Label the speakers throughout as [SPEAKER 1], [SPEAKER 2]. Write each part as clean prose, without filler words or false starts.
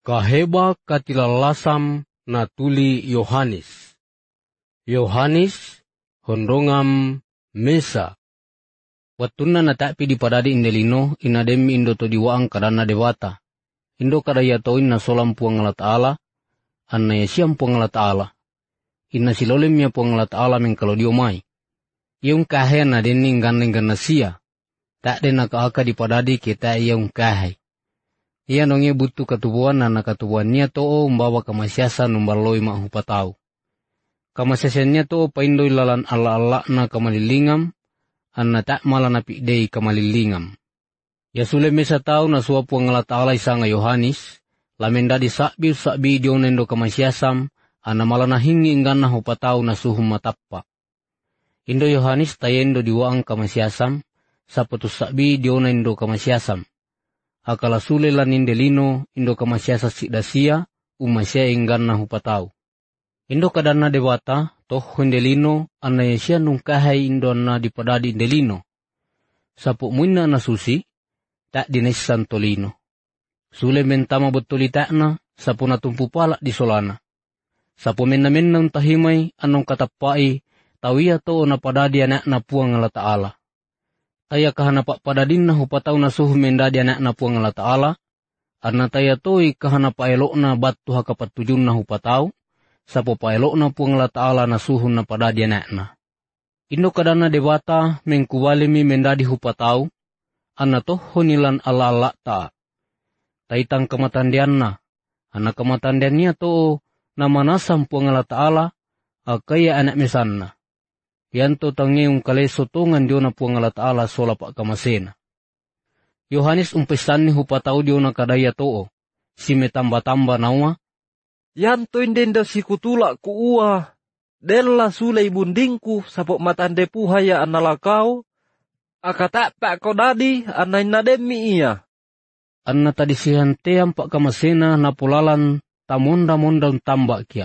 [SPEAKER 1] Kaheba katilalasam na tuli Yohanes. Yohanes hondongam mesa. Watuna na tapi di padadi indelino inademi indo to diwaang kadana dewata. Indo kadaya toin na solam puang Allah Ta'ala. Anna yasiam puang Allah Ta'ala. Ina silolem ya puang Allah Ta'ala mengkalo diomai. Yung kahe na dening ganeng ganasia. Tak den nakaaka di padadi kita yung kahe. Ia nonge butuh katubuan na nakatubuan niya too umbawa kamasyasan umbaloi mahupatau. Kamasyasan niya too paindoy lalan ala-ala na kamalilingam, anna tak malanapi day kamalilingam. Ya sule mesa tau na suapu ang Allah Ta'ala isang Yohanes, lamenda di sakbi dionendo kamasyasam, anna malanahingi inggan na hupatau na suhum matappa. Indo Yohanes tayendo diwaang kamasyasam, sa putus sakbi dionendo kamasyasam. Akala sule lanin delino indo kamasyasa sidasia umasya inggan na hupatau. Indo kadana dewata toh hundelino anna yasya nung kahay indo na dipadadi delino. Sapu muina na susi tak dinesan tolino. Sule mentama betulita na sapu natumpu pala di solana. Sapu menamen nang tahimay anong katapai tawiya to na padadi anak na puang Allah Ta'ala. Taya kahanapak padadin na hupataw na suhu mendadi anak na puang Allah Ta'ala. Arna taya to'y kahanapak elok na batu hakapatujun na hupataw. Sapo pa elok na puang Allah Ta'ala na suhu na padadi anak na. Indo kadana dewata mengkuwalimi mendadi hupataw. Arna toh honilan ala-ala ta. Taitang kamatandian na. Arna kamatandian niya to na manasam puang Allah Ta'ala. Akaya anak mesan na. Yanto tangiyong kalesotongan diyo na puang Allah Ta'ala sola pa kamasena. Yohanes umpesan ni hupataw diyo na kadaya too. Si metamba-tamba nawa.
[SPEAKER 2] Yanto indenda si kutula kuua. Dela sulay bundingku sapok matande puhaya analakaw. Akatapak ko dadi anay nademi iya.
[SPEAKER 1] Anna tadi sihanteam pa kamasena na pulalan tamonda-mondang tambak kia.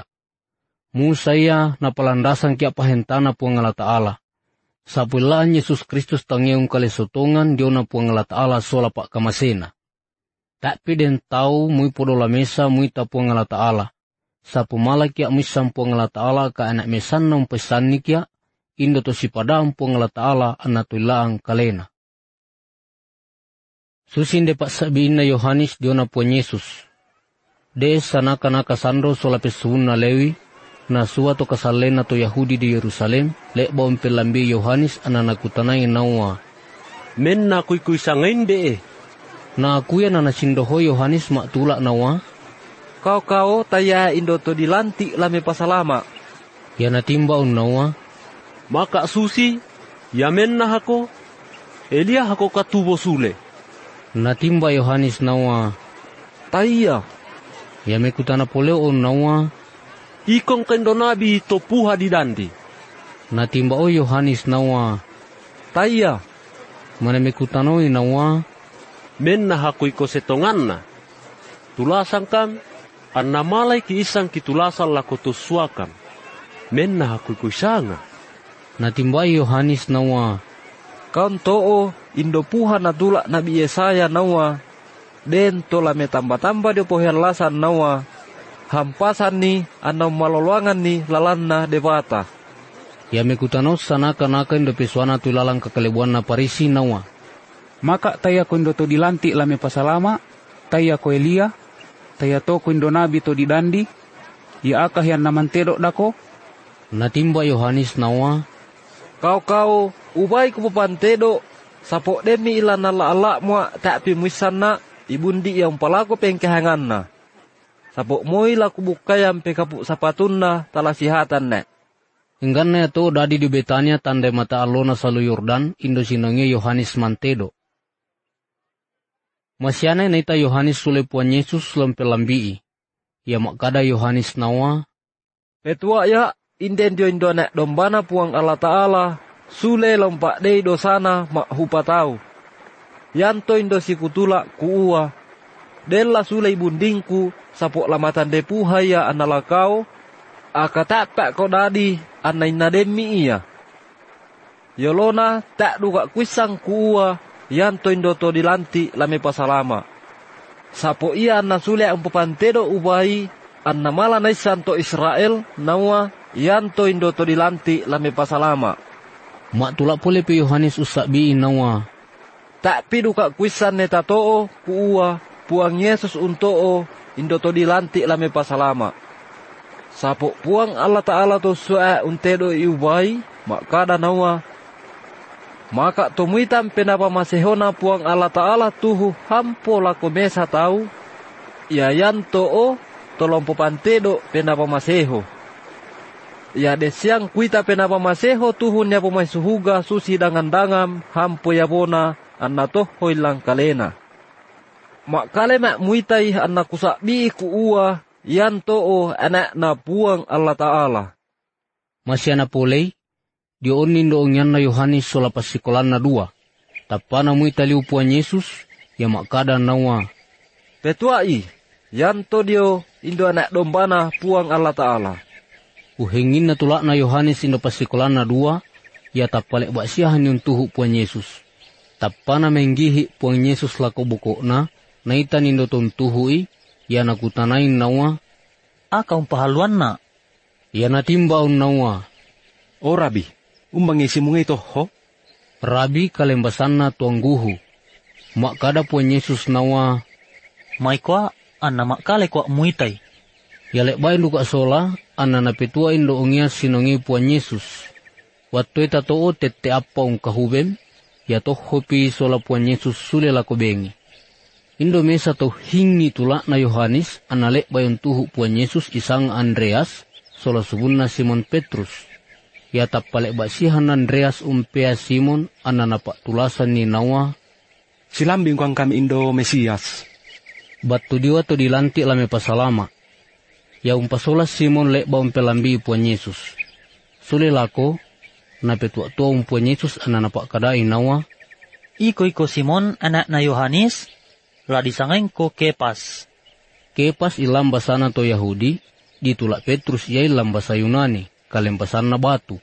[SPEAKER 1] Musaya na palandasan kia pahentana puang Allah Ta'ala. Sa pulaan Yesus Kristus tangiyong kalesotongan diyo na puang Allah Ta'ala sola pa kamasena. Tapi den tau muy podo la mesa muy ta puang Allah Ta'ala. Sa pumala kia misam puang Allah Ta'ala ka anak mesan na umpesan ni kia. Indo to si padang puang Allah Ta'ala anatuilaang kalena. Susin de pak sabihin na Yohanes diyo na puang Yesus. De sanaka-naka sandro sola pesuun na Lewi. Na suatu kasalena to Yahudi di Yerusalem, lekba umpelambi Yohanes ananakutanay nawa.
[SPEAKER 3] Men na kuy sangain de.
[SPEAKER 1] Na akuya na nasindoho Yohanes maktula nawa.
[SPEAKER 2] Kau taya indo to dilanti lame pasalama.
[SPEAKER 1] Ya natimba nawa.
[SPEAKER 3] Maka susi, ya men na hako. Elia hako katubo sule.
[SPEAKER 1] Natimba Yohanes nawa.
[SPEAKER 2] Taya.
[SPEAKER 1] Ya mekutana poleo nawa.
[SPEAKER 3] Ikong kendo nabi to puha di dandi.
[SPEAKER 1] Natimba o Yohanes nawa.
[SPEAKER 2] Taya.
[SPEAKER 1] Mana mekutanoy nawa.
[SPEAKER 3] Men na hakoy ko setongan na. Tulasan kan. An namalay ki isang kitulasan lako tuswakan. Men na hakoy ko sanga.
[SPEAKER 1] Natimba Yohanes nawa.
[SPEAKER 2] Kaun too indo puha na tulak nabi Yesaya nawa. Den to lame tamba-tamba di poherlasan nawa. Hampasan ni anam maloluangan ni lalanna dewata.
[SPEAKER 1] Ya mekutanos sanaka-naka indo peswana tu lalang kakalebuan na Parisi nawa.
[SPEAKER 4] Maka taya ko indo to dilanti lame pasalama, taya ko Elia, taya to ko indo nabi to didandi, ya akah yan naman tedok dako.
[SPEAKER 1] Natimba Yohanes nawa.
[SPEAKER 2] Kau ubay ko papantedo, sapok demi ilan ala-ala mua tak pimisan na, ibundi yang palako pengkehangan na. Sapok moy laku bukayam pekapuk sapatun na talasihatan na.
[SPEAKER 1] Inggan na ito dadi di Betania tanda mata alona salu Yordan, indo sinongi Yohanes mantedo. Masyana na ita Yohanes sule puan Yesus lampelambii. Ya makada Yohanes nawa.
[SPEAKER 2] Petua ya, inden dio indo anak dombana puang Allah Ta'ala, sule lompak dey dosana mak hupatau. Yanto indo si kutula kuua. Dela sule bundingku, sapok lamatan depuhaya analakau, akatapak ko dadi anay nademi iya. Yolona tak duka kuisang kuua, yanto indo to dilanti lame pasalama. sapo ia anna sule ang papantedo ubai anna mala na santo Israel nawa yanto indo to dilanti lame pasalama.
[SPEAKER 1] Mak tulak pole pe Yohanes usabi nawa.
[SPEAKER 2] Tak pidu kak kuisan neta too kuua puang Yesus untoo indo to dilanti lame pasalama. Sapo puang Allah Ta'ala to sua untedo iubai makada nawa. Maka tomuitam penapa masehona puang Allah Ta'ala tuhu hampo lako mesa tau. Ya yanto o tolong popantedo penapa maseho. Ya desiang kuita penapa maseho tuhun ya pemai suhuga susi dangan-dangam hampo ya bona anna toh hoilang kalena. Mak kale mak muitai anna kusakbi kuua yanto o anak na puang Allah Ta'ala.
[SPEAKER 1] Masya na polei, dionin doong yan na Yohanes sola pasikolan na 2. Tapana muita liu puan Yesus, ya makada nawa.
[SPEAKER 2] Petuai, yanto dio indo anak dombana puang Allah Ta'ala.
[SPEAKER 1] Uhengin na tulak na Yohanes indo pasikolan na 2, ya tapalek baksiahan yung tuhu puan Yesus. Tapana menggihi puan Yesus lako buko na itan indo ton tuhui, ya nakutanain nawa.
[SPEAKER 5] Aka pahaluan na.
[SPEAKER 1] Ya natimba nawa.
[SPEAKER 6] O Rabi, umbangisi mo ito ho?
[SPEAKER 1] Rabi kalembasan na tuang guhu. Makada puan Yesus nawa.
[SPEAKER 5] May kwa, anna makale kwa muitay.
[SPEAKER 1] Yalek bain duka sola, anna napetuain doongnya sinongi puan Yesus. Wattu eta too tete apa kahubem, ya toh hopi sola puan Yesus sule lako bengi. Indo mesa to hingi tulak na Yohanes, anna lek bayon tuhu puan Yesus isang Andreas, sola subunna Simon Petrus. Ya tapalek baksihan Andreas umpea Simon, anna napak tulasan ni nawa.
[SPEAKER 6] Silambing kuang kami Indo Mesias.
[SPEAKER 1] Batu diwa to dilantik lame pasalama. Ya umpasola Simon lek ba umpelambi puan Yesus. Sule lako, napetua-tua umpuan Yesus anna napak kadai nawa.
[SPEAKER 5] Iko Simon anak na Yohanes, la disangeng ko Kepas.
[SPEAKER 1] Kepas ilam basana to Yahudi, ditulak Petrus ya ilam basa Yunani, kalempasan na batu.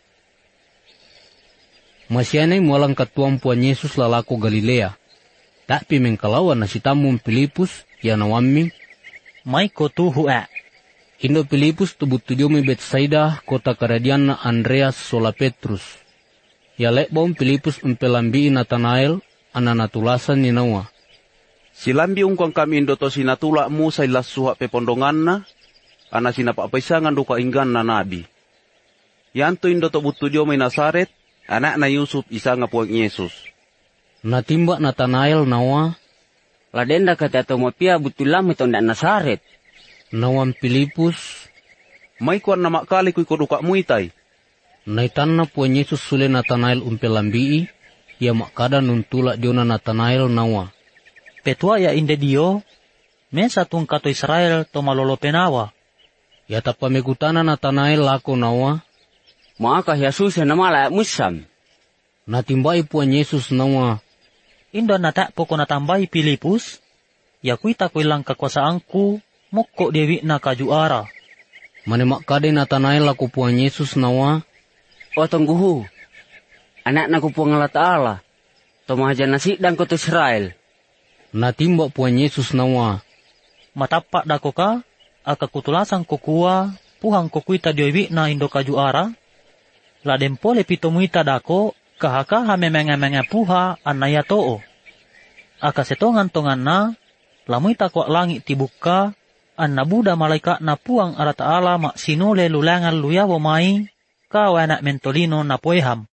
[SPEAKER 1] Masyanay mualang katuang puan Yesus lalako Galilea. Tapi mengkalawan na si tamum Pilipus, ya nawaming.
[SPEAKER 5] May ko tuhu
[SPEAKER 1] Indo Pilipus tubut-tudio mi Betsaida, kota kerajaan na Andreas sola Petrus. Ya lekbaum Pilipus umpelambi Nathanael, ananatulasan ni nawa.
[SPEAKER 3] Silambi ungkang kami Indo to sinatula mu sa ilas suha pepondongan na, ana sinapapaisangan duka inggan na nabi. Yanto Indo to butudio may Nazaret, anak na Yusuf isa nga puang Yesus.
[SPEAKER 1] Natimba Nathanael nawa.
[SPEAKER 7] Ladenda kata tomopia butulam ito na Nazaret.
[SPEAKER 1] Nawam Pilipus.
[SPEAKER 3] May kuan na makali kuy koduka muitay.
[SPEAKER 1] Naitan na puan Yesus sule Nathanael umpelambii, ya makada nuntula dio na Nathanael nawa.
[SPEAKER 5] Petua ya inde dio, mesa tung kato Israel to malolo penawa.
[SPEAKER 1] Ya tapamegutana Nathanael lako nawa.
[SPEAKER 7] Maka Yesus na mala musam.
[SPEAKER 1] Natimbai puan Yesus nawa.
[SPEAKER 5] Indo natak poko natambahi Pilipus, ya kuita ko ilang kakuasaanku, mokko dewi na kajuara.
[SPEAKER 1] Manemak kade Nathanael lako puan Yesus nawa.
[SPEAKER 7] O tungguhu, anak na kupuang Allah Ta'ala, tumahajan nasi dan koto Israel.
[SPEAKER 1] Natimba puan Yesus nawa.
[SPEAKER 5] Matapak dako ka, aka kutulasan kukua, puhang kukuita dewi na indo kajuara. Ladem pole pitomuita dako, kahaka hamemenge-menge puha anaya too. Aka setongan-tongan na, lamuita kwa langit tibuka, anna buda malaikat na puang Allah Ta'ala mak sinule lulangan luyawo mai, kawa anak mentolino na poeham.